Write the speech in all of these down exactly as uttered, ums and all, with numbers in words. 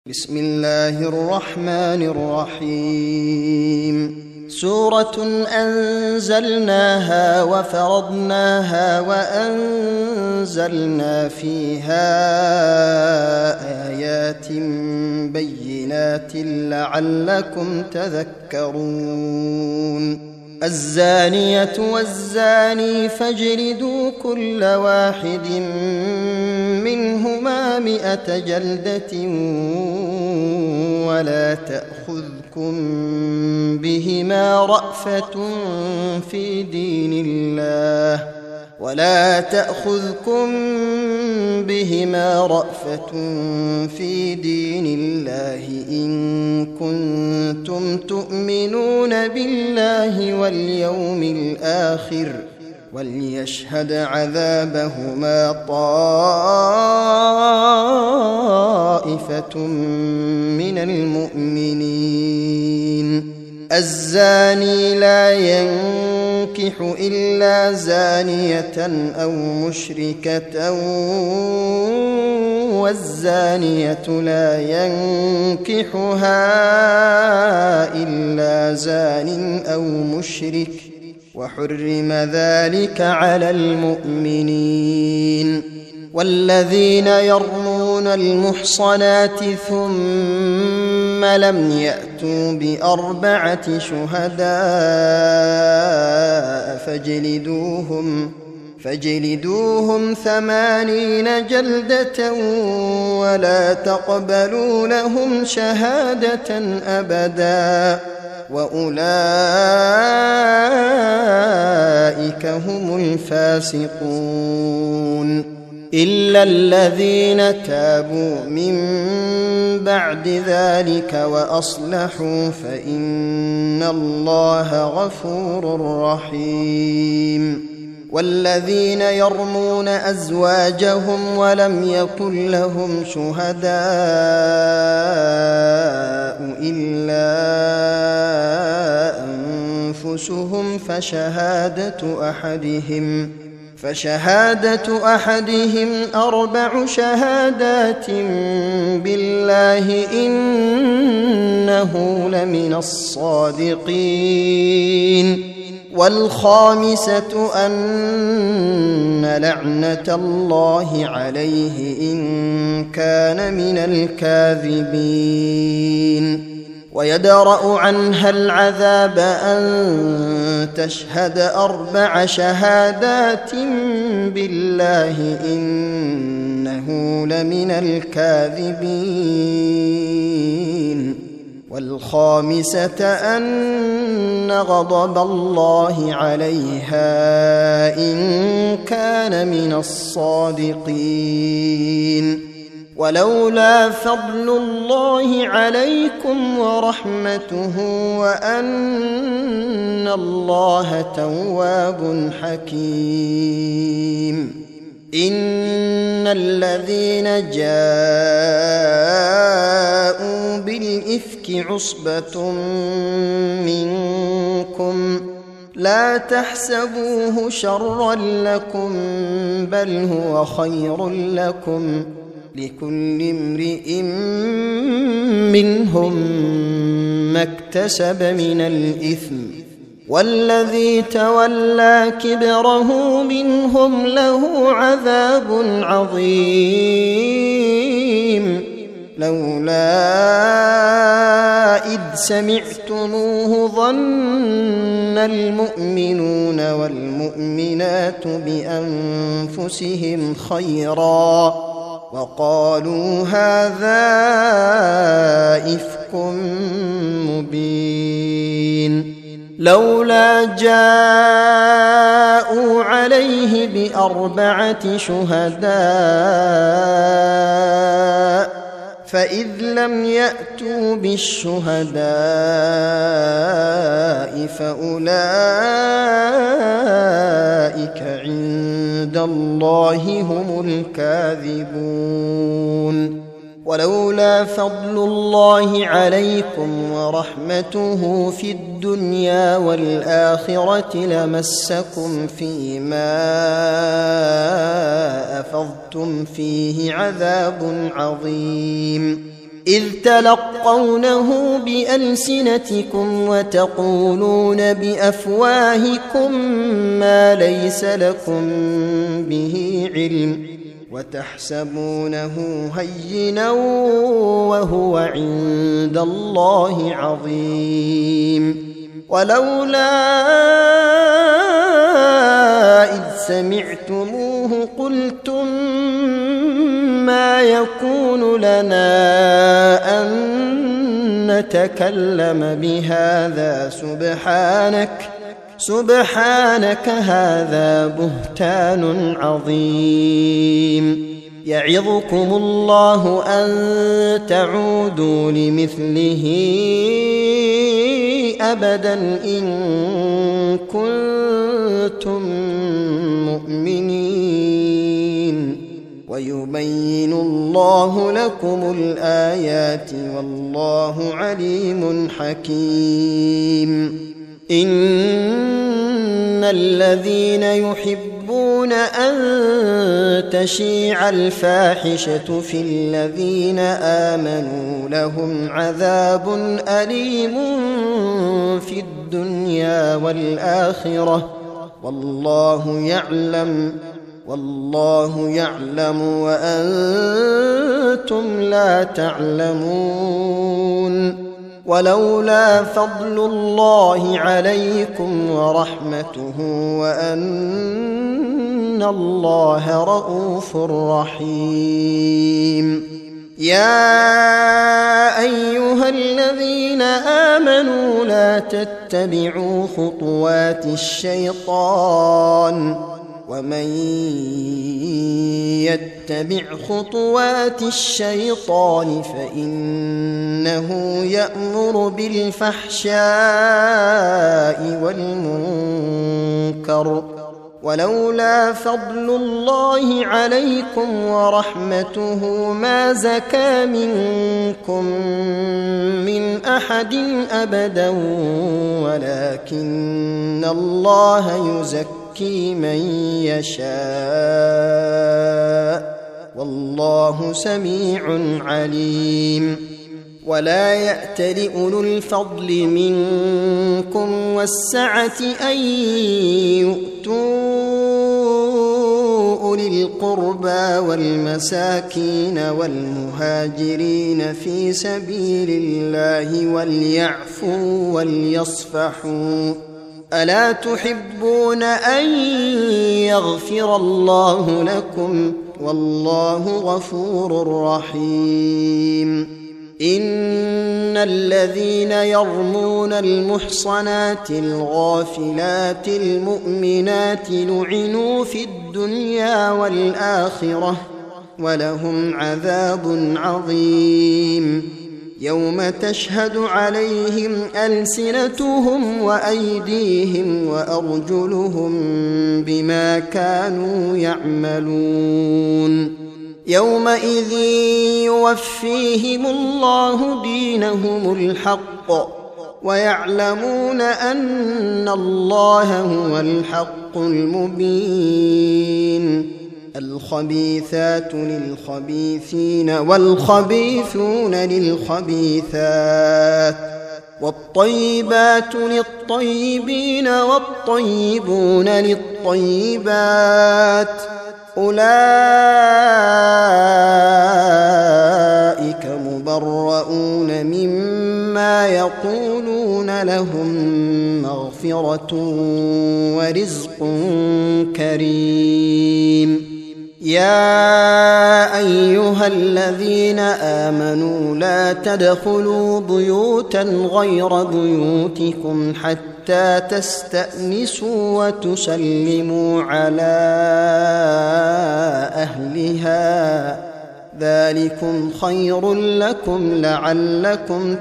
بسم الله الرحمن الرحيم. سورة أنزلناها وفرضناها وأنزلنا فيها آيات بينات لعلكم تذكرون. الزانية والزاني فاجلدوا كل واحد منهما مئة جلدة ولا تأخذكم بهما رأفة في دين الله ولا تأخذكم بهما رأفة في دين الله إن كنتم تؤمنون بالله واليوم الآخر وليشهد عذابهما طائفة من المؤمنين. الزاني لا ينكح إلا زانية أو مشركة والزانية لا ينكحها إلا زان أو مشرك وحرم ذلك على المؤمنين. والذين يرمون المحصنات ثم لم يأتوا بأربعة شهداء فاجلدوهم فاجلدوهم ثمانين جلدة ولا تقبلوا لهم شهادة أبدا وأولئك هم الفاسقون. إلا الذين تابوا من بعد ذلك وأصلحوا فإن الله غفور رحيم. والذين يرمون أزواجهم ولم يكن لهم شهداء إلا أنفسهم فشهادة أحدهم فشهادة أحدهم أربع شهادات بالله إنه لمن الصادقين. والخامسة أن لعنة الله عليه إن كان من الكاذبين. ويدرأ عنها العذاب أن تشهد أربع شهادات بالله إنه لمن الكاذبين. والخامسة أن غضب الله عليها إن كان من الصادقين. ولولا فضل الله عليكم ورحمته وأن الله تواب حكيم. إن الذين جاءوا بالإفك عصبة منكم لا تحسبوه شرا لكم بل هو خير لكم لكل امرئ منهم ما اكتسب من الإثم والذي تولى كبره منهم له عذاب عظيم. لولا إذ سمعتموه ظن المؤمنون والمؤمنات بأنفسهم خيرا وقالوا هذا إفك مبين. لولا جاءوا عليه بأربعة شهداء فإذ لم يأتوا بالشهداء فأولئك عند الله هم الكاذبون. ولولا فضل الله عليكم ورحمته في الدنيا والآخرة لمسكم فيما أفضتم فيه عذاب عظيم إذ تلقونه بألسنتكم وتقولون بأفواهكم ما ليس لكم به علم وتحسبونه هينا وهو عند الله عظيم. ولولا إذ سمعتموه قلتم ما يكون لنا أن نتكلم بهذا سبحانك سبحانك هذا بهتان عظيم. يعظكم الله أن تعودوا لمثله أبدا إن كنتم مؤمنين ويبين الله لكم الآيات والله عليم حكيم. إن الذين يحبون أن تشيع الفاحشة في الذين آمنوا لهم عذاب أليم في الدنيا والآخرة والله يعلم والله يعلم وأنتم لا تعلمون. ولولا فضل الله عليكم ورحمته وأن الله رءوف رحيم. يا أيها الذين آمنوا لا تتبعوا خطوات الشيطان ومن يتبع خطوات الشيطان فإنه يأمر بالفحشاء والمنكر. ولولا فضل الله عليكم ورحمته ما زكى منكم من أحد أبدا ولكن الله يزكي من يشاء والله سميع عليم. ولا يأتل أولو الفضل منكم والسعة أن يؤتوا أولي القربى والمساكين والمهاجرين في سبيل الله وليعفوا وليصفحوا ألا تحبون أن يغفر الله لكم والله غفور رحيم. إن الذين يرمون المحصنات الغافلات المؤمنات لعنوا في الدنيا والآخرة ولهم عذاب عظيم. يوم تشهد عليهم ألسنتهم وأيديهم وأرجلهم بما كانوا يعملون. يومئذ يوفيهم الله دينهم الحق ويعلمون أن الله هو الحق المبين. الخبيثات للخبيثين والخبيثون للخبيثات والطيبات للطيبين والطيبون للطيبات أولئك مبرؤون مما يقولون لهم مغفرة ورزق كريم. يا أيها الذين آمنوا لا تدخلوا بيوتا غير بيوتكم حتى تستأنسوا وتسلموا على أهلها ذلكم خير لكم لعلكم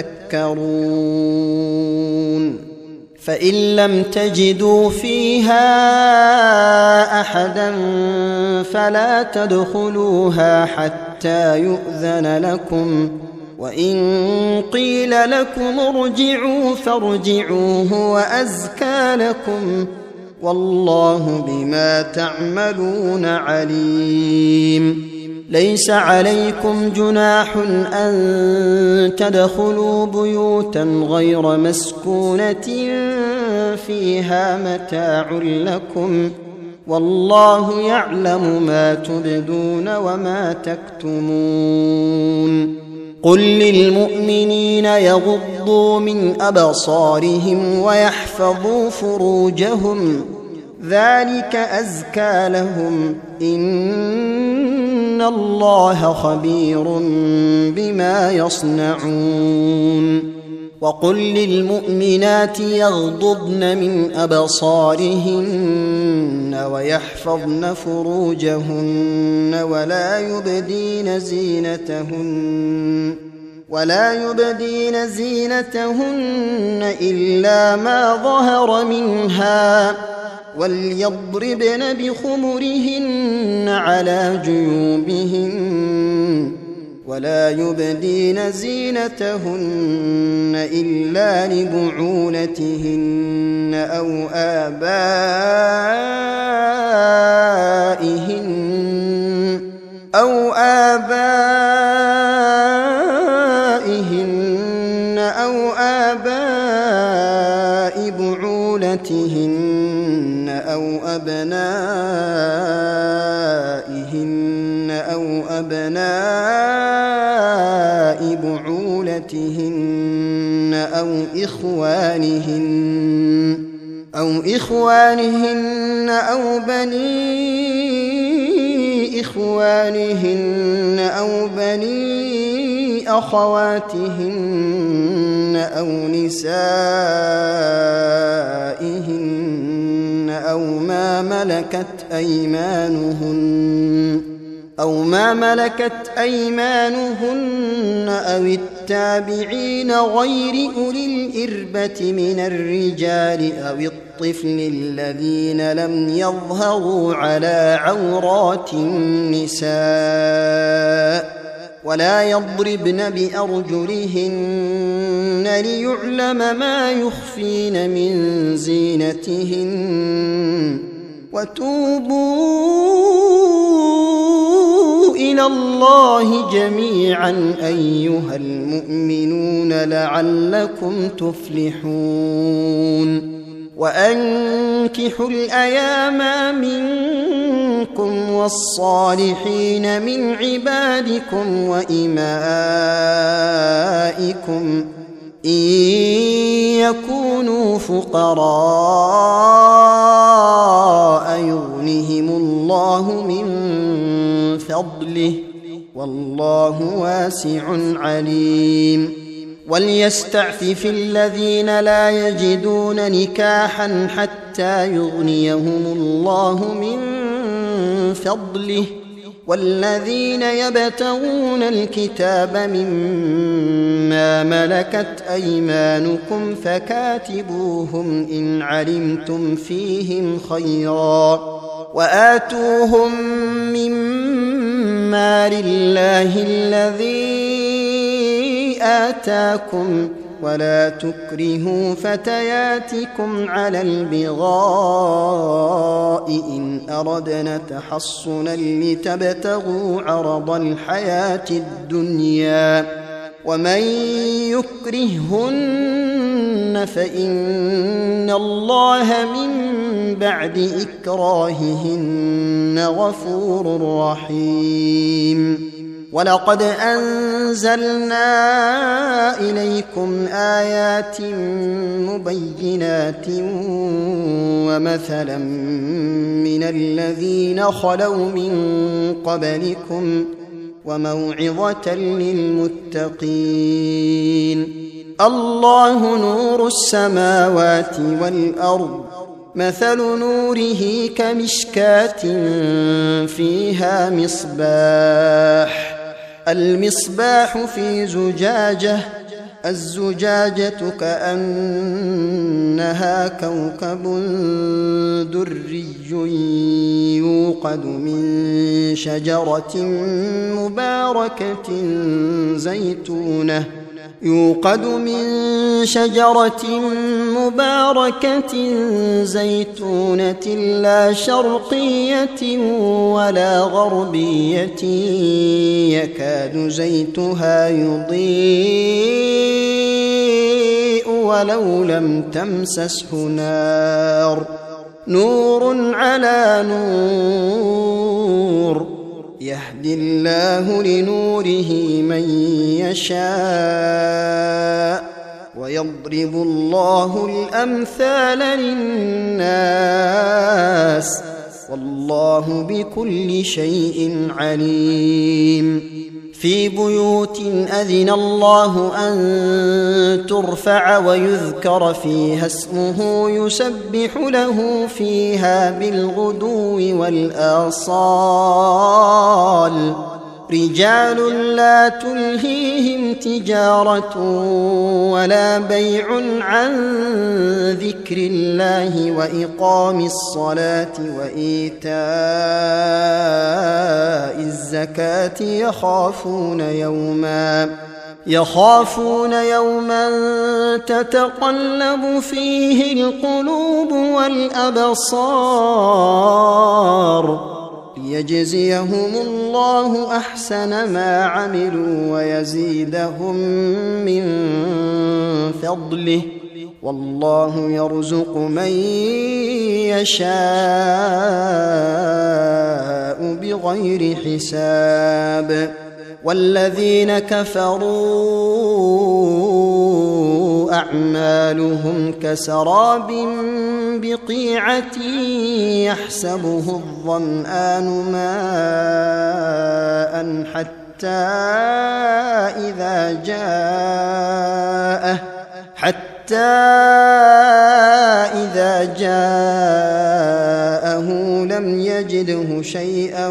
تذكرون. فإن لم تجدوا فيها أحدا فلا تدخلوها حتى يؤذن لكم وإن قيل لكم ارجعوا فارجعوا هو أزكى لكم والله بما تعملون عليم. ليس عليكم جناح أن تدخلوا بيوتا غير مسكونة فيها متاع لكم والله يعلم ما تبدون وما تكتمون قل للمؤمنين يغضوا من أبصارهم ويحفظوا فروجهم ذلك أزكى لهم إن الله خبير بما يصنعون وقل للمؤمنات يغضضن من أبصارهن ويحفظن فروجهن ولا يبدين زينتهن ولا يبدين زينتهن إلا ما ظهر منها وليضربن بخمرهن على جيوبهن ولا يبدين زينتهن إلا لبعولتهن أو آبائهن أو آبائهن أو آباء بعولتهن أو أبنائهن أو أبناء بعولتهن أو إخوانهن أو إخوانهن أو بني إخوانهن أو بني أخواتهن أو نسائهن أو ما ملكت أيمانهن أو ما ملكت أيمانهن أو التابعين غير أولي الإربة من الرجال أو الطفل الذين لم يظهروا على عورات النساء ولا يضربن بأرجلهن ليعلم ما يخفين من زينتهن وتوبوا إلى الله جميعا أيها المؤمنون لعلكم تفلحون وأنكحوا الأيام منكم والصالحين من عبادكم وإمائكم إن يكونوا فقراء يغنهم الله من فضله والله واسع عليم وليستعفف الذين لا يجدون نكاحا حتى يغنيهم الله من فضله والذين يبتغون الكتاب مما ملكت أيمانكم فكاتبوهم إن علمتم فيهم خيرا وآتوهم مما لله الذي آتاكم ولا تكرهوا فتياتكم على البغاء إن أردنا تحصنا لتبتغوا عرض الحياة الدنيا ومن يكرهن فإن الله من بعد إكراههن غفور رحيم ولقد أنزلنا إليكم آيات مبينات ومثلا من الذين خلوا من قبلكم وموعظة للمتقين الله نور السماوات والأرض مثل نوره كمشكاة فيها مصباح المصباح في زجاجة الزجاجة كأنها كوكب دري يوقد من شجرة مباركة زيتونة يوقد من شجرة مباركة زيتونة لا شرقية ولا غربية يكاد زيتها يضيء ولو لم تمسسه نار نور على نور يهدي الله لنوره من يشاء ويضرب الله الأمثال للناس والله بكل شيء عليم في بيوت أذن الله أن ترفع ويذكر فيها اسمه يسبح له فيها بالغدو والآصال رجال لا تلهيهم تجارة ولا بيع عن ذكر الله وإقام الصلاة وإيتاء الزكاة يخافون يوما يخافون يوما تتقلب فيه القلوب والأبصار ليجزيهم الله أحسن ما عملوا ويزيدهم من فضله والله يرزق من يشاء بغير حساب والذين كفروا أعمالهم كسراب بقيعة يحسبه الظمآن ماء حتى إذا جاءه حتى إذا جاءه لم يجده شيئا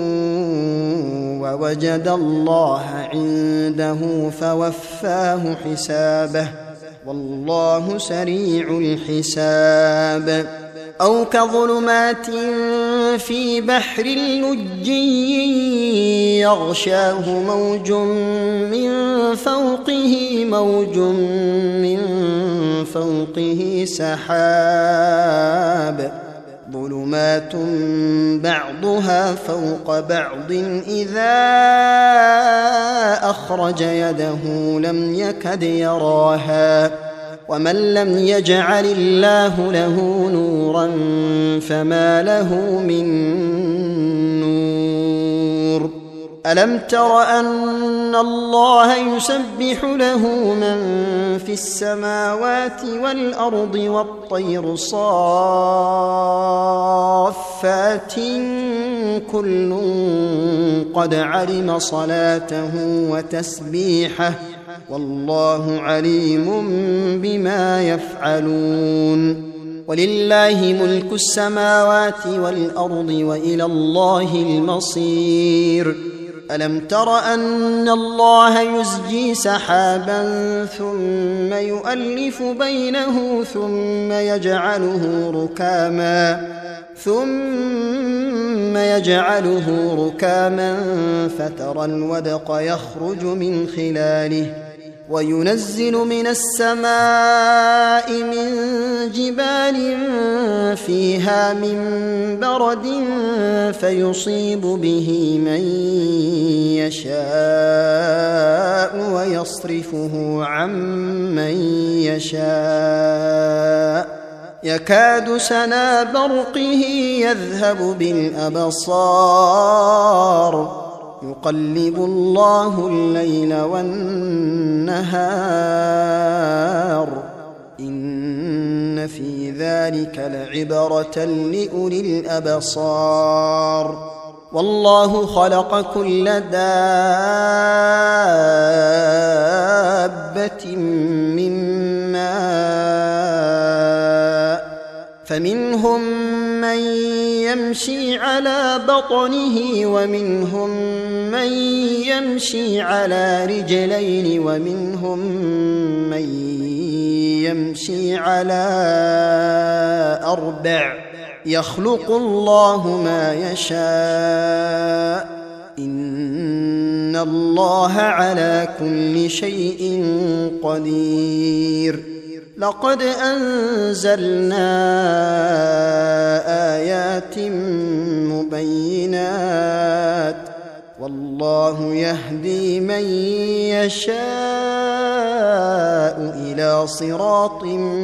ووجد الله عنده فوفاه حسابه والله سريع الحساب أو كظلمات في بحر لجي يغشاه موج من فوقه موج من فوقه سحاب ظلمات بعضها فوق بعض إذا أخرج يده لم يكد يراها ومن لم يجعل الله له نورا فما له من نور ألم تر أن الله يسبح له من في السماوات والأرض والطير صافات كل قد علم صلاته وتسبيحه والله عليم بما يفعلون ولله ملك السماوات والأرض وإلى الله المصير ألم تر أن الله يزجي سحابا ثم يؤلف بينه ثم يجعله ركاما ثم يجعله ركاما فترى الودق يخرج من خلاله وينزل من السماء من جبال فيها من برد فيصيب به من يشاء ويصرفه عن من يشاء يكاد سنا برقه يذهب بالأبصار يقلب الله الليل والنهار إن في ذلك لعبرة لأولي الأبصار والله خلق كل دابة من ماء فمنهم من يمشي على بطنه ومنهم من يمشي على رجلين ومنهم من يمشي على أربع يخلق الله ما يشاء إن الله على كل شيء قدير. لقد أنزلنا آيات مبينات والله يهدي من يشاء إلى صراط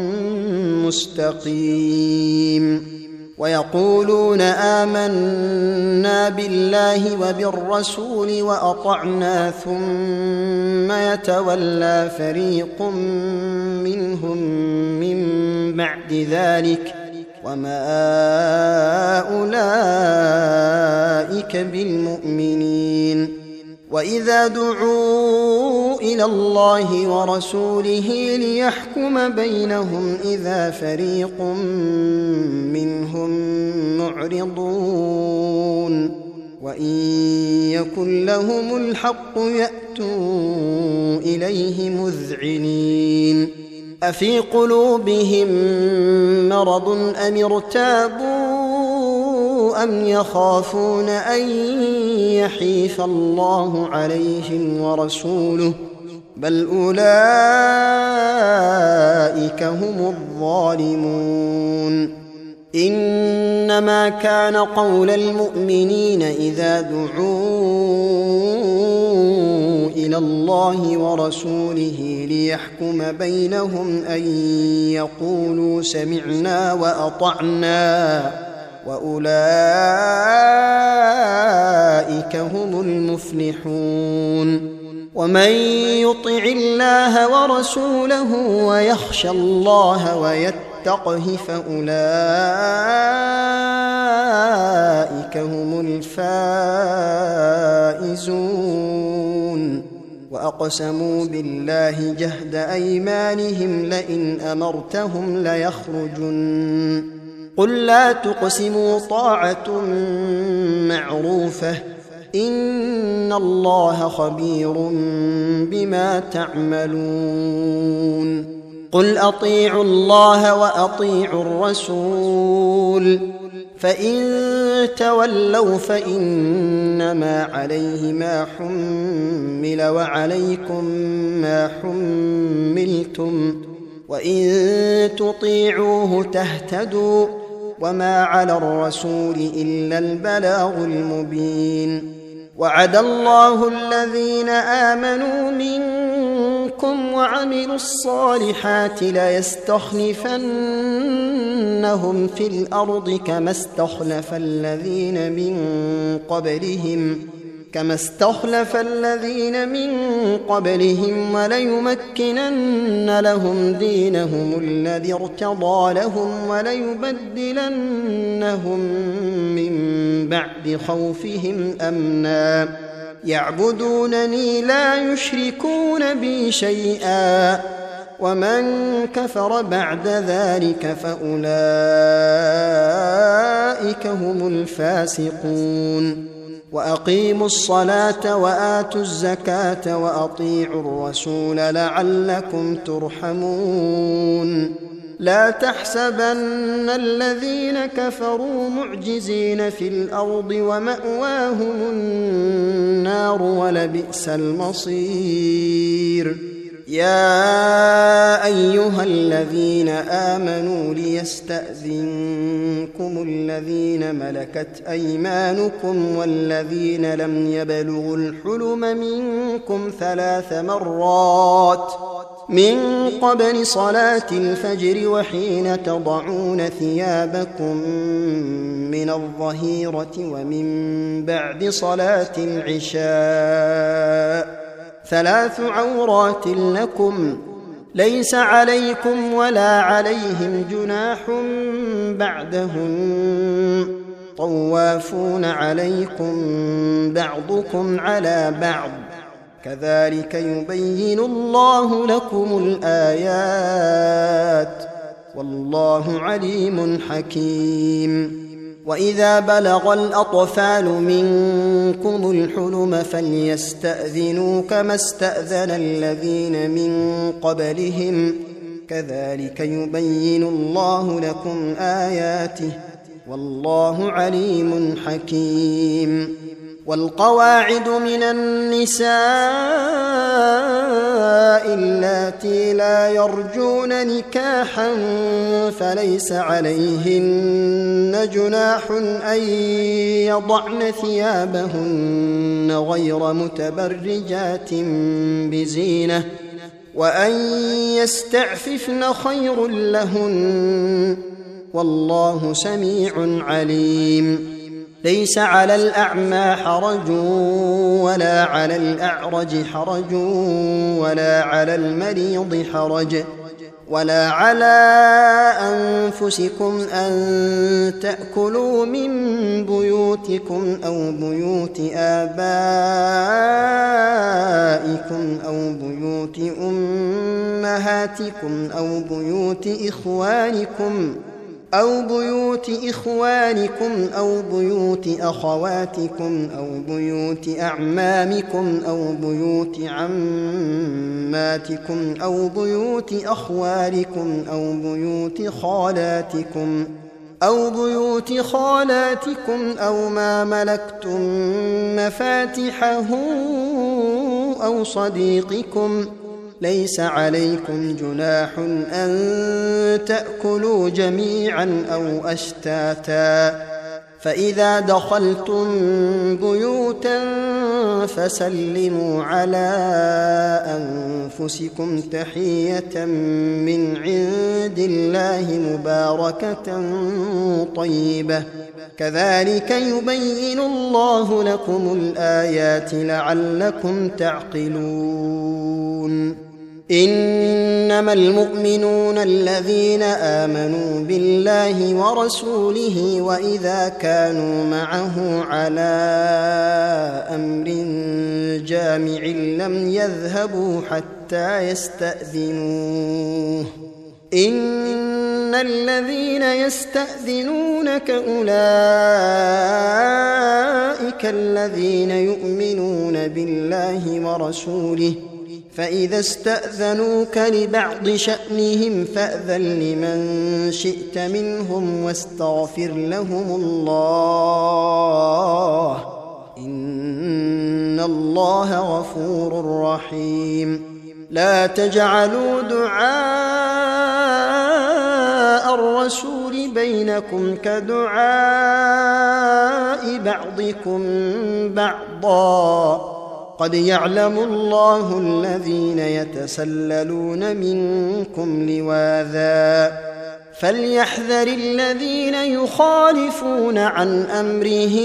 مستقيم. ويقولون آمنا بالله وبالرسول وأطعنا ثم يتولى فريق منهم من بعد ذلك وما أولئك بالمؤمنين. وإذا دعوا إلى الله ورسوله ليحكم بينهم إذا فريق منهم معرضون وإن يكن لهم الحق يأتوا إليه مذعنين. أفي قلوبهم مرض أم ارتابوا أم يخافون أن يحيف الله عليهم ورسوله بل أولئك هم الظالمون. إنما كان قول المؤمنين إذا دعوا إلى الله ورسوله ليحكم بينهم أن يقولوا سمعنا وأطعنا وأولئك هم المفلحون. ومن يطع الله ورسوله ويخشى الله ويتقه فأولئك هم الفائزون. وأقسموا بالله جهد أيمانهم لئن أمرتهم ليخرجن قل لا تقسموا طاعة معروفة إن الله خبير بما تعملون. قل أطيعوا الله وأطيعوا الرسول فإن تولوا فإنما عليه ما حمل وعليكم ما حملتم وإن تطيعوه تهتدوا وما على الرسول إلا البلاغ المبين. وعد الله الذين آمنوا منكم وعملوا الصالحات ليستخلفنهم في الأرض كما استخلف الذين من قبلهم كما استخلف الذين من قبلهم وليمكنن لهم دينهم الذي ارتضى لهم وليبدلنهم من بعد خوفهم أمنا يعبدونني لا يشركون بي شيئا ومن كفر بعد ذلك فأولئك هم الفاسقون. وأقيموا الصلاة وآتوا الزكاة وأطيعوا الرسول لعلكم ترحمون. لا تحسبن الذين كفروا معجزين في الأرض ومأواهم النار ولبئس المصير. يا أيها الذين آمنوا ليستأذنكم الذين ملكت أيمانكم والذين لم يبلغوا الحلم منكم ثلاث مرات من قبل صلاة الفجر وحين تضعون ثيابكم من الظهيرة ومن بعد صلاة العشاء ثلاث عورات لكم ليس عليكم ولا عليهم جناح بعدهم طوافون عليكم بعضكم على بعض كذلك يبين الله لكم الآيات والله عليم حكيم. وإذا بلغ الأطفال منكم الحلم فليستأذنوا كما استأذن الذين من قبلهم كذلك يبين الله لكم آياته والله عليم حكيم. والقواعد من النساء اللاتي لا يرجون نكاحا فليس عليهن جناح أن يضعن ثيابهن غير متبرجات بزينة وأن يستعففن خير لهن والله سميع عليم. ليس على الأعمى حرج ولا على الأعرج حرج ولا على المريض حرج ولا على أنفسكم أن تأكلوا من بيوتكم أو بيوت آبائكم أو بيوت أمهاتكم أو بيوت إخوانكم أو بيوت إخوانكم أو بيوت أخواتكم أو بيوت أعمامكم أو بيوت عماتكم أو بيوت أخوالكم أو بيوت خالاتكم أو بيوت خالاتكم أو ما ملكتم مفاتحه أو صديقكم. ليس عليكم جناح أن تأكلوا جميعا أو أشتاتا فإذا دخلتم بيوتا فسلموا على أنفسكم تحية من عند الله مباركة طيبة كذلك يبين الله لكم الآيات لعلكم تعقلون. إنما المؤمنون الذين آمنوا بالله ورسوله وإذا كانوا معه على أمر جامع لم يذهبوا حتى يستأذنوه إن الذين يستأذنونك أولئك الذين يؤمنون بالله ورسوله فإذا استأذنوك لبعض شأنهم فأذن لمن شئت منهم واستغفر لهم الله إن الله غفور رحيم. لا تجعلوا دعاء الرسول بينكم كدعاء بعضكم بعضا قد يعلم الله الذين يتسللون منكم لواذا فليحذر الذين يخالفون عن أمره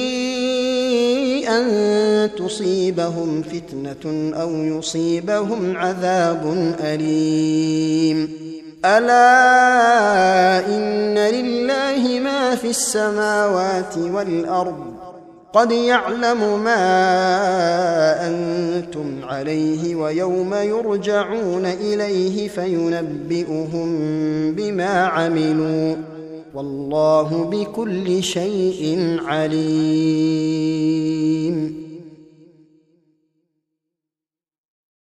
أن تصيبهم فتنة أو يصيبهم عذاب أليم. ألا إن لله ما في السماوات والأرض قد يعلم ما أنتم عليه ويوم يرجعون إليه فينبئهم بما عملوا والله بكل شيء عليم.